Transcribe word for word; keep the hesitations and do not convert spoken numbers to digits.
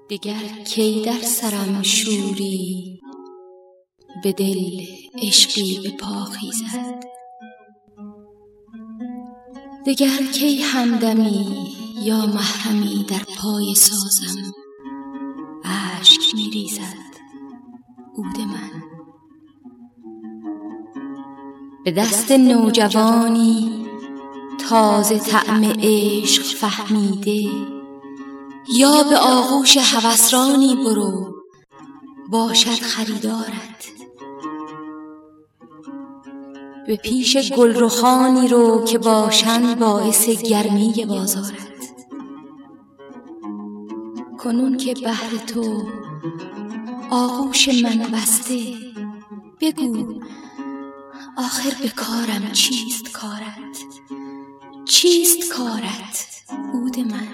دگر کی در سرم شوری به دل عشقی به پا خیزد؟ دگر کی همدمی یا محرمی در پای سازم اشک می ریزد عود من؟ به دست نوجوانی تازه طعم عشق فهمیده، یا به آغوش هوسرانی برو باشد خریدارت. به پیش گلرخانی رو که باشند باعث گرمی بازارت. کنون که بهر تو آغوش من بسته، بگو آخر به کارم چیست کارت؟ چیست کارت عود من؟